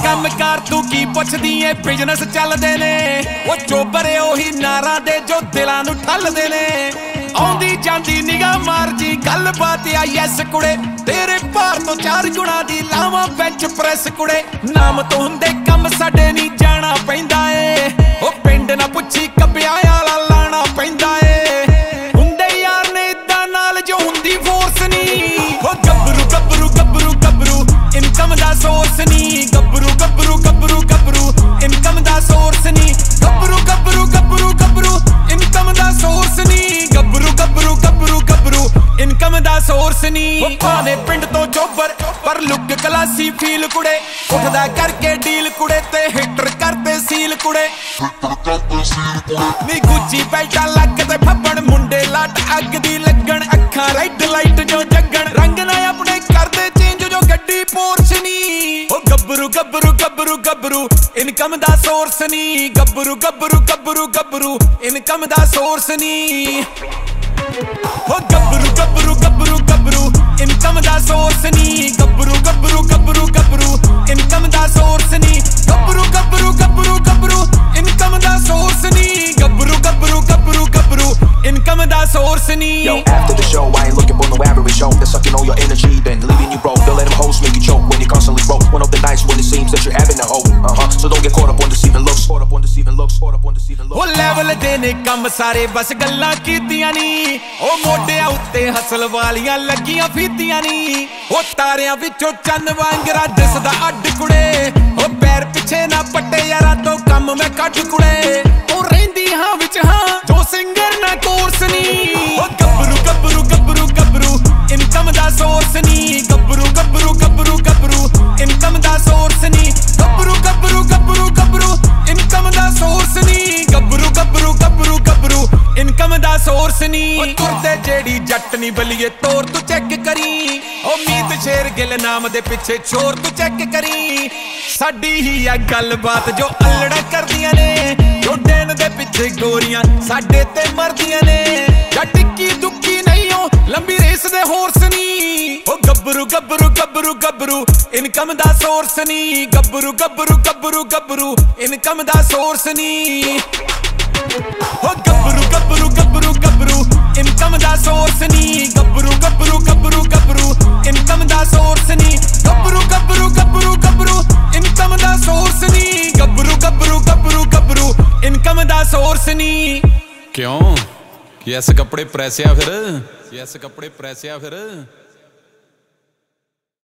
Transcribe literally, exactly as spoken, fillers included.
ਕੰਮ ਕਾਰ ਤੂੰ ਕੀ ਪੁੱਛਦੀ ਏ ਬਿਜ਼ਨਸ ਚੱਲਦੇ ਨੇ ਉਹ ਚੋਬਰੇ ਉਹੀ ਨਾਰਾਂ ਦੇ ਜੋ ਦਿਲਾਂ ਨੂੰ ਠੱਲਦੇ ਨੇ ਆਉਂਦੀ ਜਾਂਦੀ ਨਿਗਾਹ ਮਾਰ ਜੀ ਗੱਲਬਾਤ ਆ ਯੈਸ ਕੁੜੇ ਤੇਰੇ ਭਾਰ ਤੋਂ ਚਾਰ ਗੁਣਾ ਦੀ ਲਾਵਾਂ ਬੈਂਚ ਪ੍ਰੈਸ ਕੁੜੇ ਨਾਮ ਤੋਂ ਹੁੰਦੇ ਕੰਮ ਸਾਡੇ ਨਹੀਂ ਜਾਣਾ ਪੈਂਦਾ ਏ ਉਹ ਪਿੰਡ ਨਾ ਪੁੱਛੀ ਕੱਬਿਆਂ ਵਾਲਾ ਲਾਣਾ ਪੈਂਦਾ ਏ ਹੁੰਦੇ ਯਾਰ ਨੇ ਇਦਾਂ ਨਾਲ ਜੋ ਹੁੰਦੀ ਫੋਰਸ ਨਹੀਂ ਉਹ ਗੱਭਰੂ ਗੱਭਰੂ ਗੱਭਰੂ ਗੱਭਰੂ ਇਨਕਮ ਦਾ ਸੋਰਸ ਨਹੀਂ ਗੱਭਰੂ ਗੱਭਰੂ ਗੱਭਰੂ ਗੱਭਰੂ ਇਨਕਮ ਦਾ ਸੋਰਸ ਨਹੀਂ ਗੱਭਰੂ ਗੱਭਰੂ ਗੱਭਰੂ ਗੱਭਰੂ ਇਨਕਮ ਦਾ ਸੋਰਸ ਨਹੀਂ ਗੱਭਰੂ ਗੱਭਰੂ ਗੱਭਰੂ ਗੱਭਰੂ ਇਨਕਮ ਦਾ ਸੋਰਸ ਨਹੀਂ ਉਹ ਭਾਵੇਂ ਪਿੰਡ ਤੋਂ ਜੋਬਰ ਪਰ ਲੁੱਕ ਕਲਾਸੀ ਫੀਲ ਕੁੜੇ ਉੱਠਦਾ ਕਰਕੇ ਡੀਲ ਕੁੜੇ ਤੇ ਹਿੱਟਰ ਕਰਦੇ ਸੀਲ ਕੁੜੇ ਨੀ ਗੁੱਚੀ ਬੈਲਟਾਂ ਲੱਕ ਤੇ ਫੱਬਣ ਮੁੰਡੇ ਲੱਟ ਅੱਗ ਦੀ ਲੱਗਣ ਅੱਖਾਂ ਰੈੱਡ ਲਾਈਟ ਜੋ ਜੱਗਣ ਰੰਗ ਨਾ ਆਪਣੇ ਕਰਦੇ ਚੇਂਜ ਜੋ ਗੱਡੀ ਪੋਰਸ਼ ਨਹੀਂ ਉਹ ਗੱਭਰੂ ਗੱਭਰੂ ਗੱਭਰੂ ਗੱਭਰੂ ਇਨਕਮ ਦਾ ਸੋਰਸ ਨਹੀਂ ਗੱਭਰੂ ਗੱਭਰੂ ਗੱਭਰੂ ਗੱਭਰੂ ਇਨਕਮ ਦਾ ਸੋਰਸ ਨਹੀਂ ਉਹ ਗੱਭਰੂ ਗੱਭਰੂ ਗੱਭਰੂ ਗੱਭਰੂ ਇਨਕਮ ਦਾ ਸੋਰਸ ਨਹੀਂ ਗੱਭਰੂ ਗੱਭਰੂ ਗੱਭਰੂ ਗੱਭਰੂ ਇਨਕਮ ਦਾ ਸੋਰਸ ਨਹੀਂ ਗੱਭਰੂ ਗੱਭਰੂ ਗੱਭਰੂ ਗੱਭਰੂ ਇਨਕਮ ਦਾ ਸੋਰਸ ਨਹੀਂ ਗੱਭਰੂ ਗੱਭਰੂ ਗੱਭਰੂ ਗੱਭਰੂ ਇਨਕਮ ਦਾ ਸੋਰਸ ਨਹੀਂ Yo, after the show, I ain't looking for no average show. They're sucking all your energy, then leaving you broke. They'll let them hoes make you choke when you're constantly broke. One of the nights when it seems that you're having a hope. Uh-huh, so don't get caught up on deceiving looks. Caught up on deceiving looks, caught up on deceiving looks. ਉਹ level ਦੇ ਨੇ ਕੰਮ ਸਾਰੇ ਬਸ ਗੱਲਾਂ ਕੀਤੀਆਂ ਨਹੀਂ ਉਹ ਮੋਢਿਆਂ ਉੱਤੇ ਹਸਲ ਵਾਲੀਆਂ ਲੱਗੀਆਂ ਫੀਤੀਆਂ ਨਹੀਂ ਉਹ ਤਾਰਿਆਂ ਵਿੱਚੋਂ ਚੰਨ ਵਾਂਗਰਾ ਦਿਸਦਾ ਅੱਡ ਕੁੜੇ ਉਹ ਪੈਰ ਪਿੱਛੇ ਨਾ ਪੱਟੇ ਯਾਰਾਂ ਤੋਂ ਕੰਮ ਮੈਂ ਕੱਢ ਕੁੜੇ ਉਹ ਰਹਿੰਦੀ ਹਾਂ ਵਿੱਚ ਹਾਂ ਜੋ ਸਿੰਗਰ ਨਾ ਕੋਰਸ ਨਹੀਂ ਉਹ ਗੱਭਰੂ ਗੱਭਰੂ ਗੱਭਰੂ ਗੱਭਰੂ ਇਨਕਮ ਦਾ ਸੋਰਸ ਨਹੀਂ ਗੱਭਰੂ ਗੱਭਰੂ ਗੱਭਰੂ ਗੱਭਰੂ ਇਨਕਮ ਦਾ ਸੋਰਸ ਨਹੀਂ ਗੱਭਰੂ ਗੱਭਰੂ ਗੱਭਰੂ ਗੱਭਰੂ ਇਨਕਮ ਦਾ ਸੋਰਸ ਨਹੀਂ ਗੱਭਰੂ ਗੱਭਰੂ ਗੱਭਰੂ ਗੱਭਰੂ ਇਨਕਮ ਦਾ ਸੋਰਸ ਨਹੀਂ ਉਹ ਤੁਰਦੇ ਜਿਹੜੀ ਜੱਟ ਨਹੀਂ ਬਲੀਏ ਤੋਰ ਤੂੰ ਚੈੱਕ ਕਰੀ ਉਹ ਮੀਤ ਸ਼ੇਰ ਗਿੱਲ ਨਾਮ ਦੇ ਪਿੱਛੇ ਛੋਰ ਤੂੰ ਚੈੱਕ ਕਰੀ ਸਾਡੀ ਹੀ ਆ ਗੱਲਬਾਤ ਜੋ ਅਲੜਾ ਕਰਦੀਆਂ ਨੇ ਜੋ ਡੈਨ ਦੇ ਪਿੱਛੇ ਗੋਰੀਆਂ ਸਾਡੇ ਤੇ ਮਰਦੀਆਂ ਨੇ ਜਾਂ ਟਿੱਕੀ ਦੁੱਕੀ ਨਹੀਂ ਉਹ ਲੰਬੀ ਰੇਸ ਦੇ ਹੋਰਸ ਨਹੀਂ ਉਹ ਗੱਭਰੂ ਗੱਭਰੂ ਗੱਭਰੂ ਗੱਭਰੂ ਇਨਕਮ ਦਾ ਸੋਰਸ ਨਹੀਂ ਗੱਭਰੂ ਗੱਭਰੂ ਗੱਭਰੂ ਗੱਭਰੂ ਇਨਕਮ ਦਾ ਸੋਰਸ ਨਹੀਂ ਉਹ ਗੱਭਰੂ ਗੱਭਰੂ ਗੱਭਰੂ ਗੱਭਰੂ ਇਨਕਮ ਦਾ ਸੋਰਸ ਨਹੀਂ ਗੱਭਰੂ ਗੱਭਰੂ ਗੱਭਰੂ ਗੱਭਰੂ ਇਨਕਮ ਦਾ ਸੋਰਸ ਨਹੀਂ ਗੱਭਰੂ ਗੱਭਰੂ ਗੱਭਰੂ ਗੱਭਰੂ ਇਨਕਮ ਦਾ ਸੋਰਸ ਨਹੀਂ ਗੱਭਰੂ ਗੱਭਰੂ ਗੱਭਰੂ ਗੱਭਰੂ ਇਨਕਮ ਦਾ ਸੋਰਸ ਨਹੀਂ ਕਿਉਂ ਯੈਸ ਕੱਪੜੇ ਪ੍ਰੈਸਿਆ ਫਿਰ ਯੈਸ ਕੱਪੜੇ ਪ੍ਰੈਸਿਆ ਫਿਰ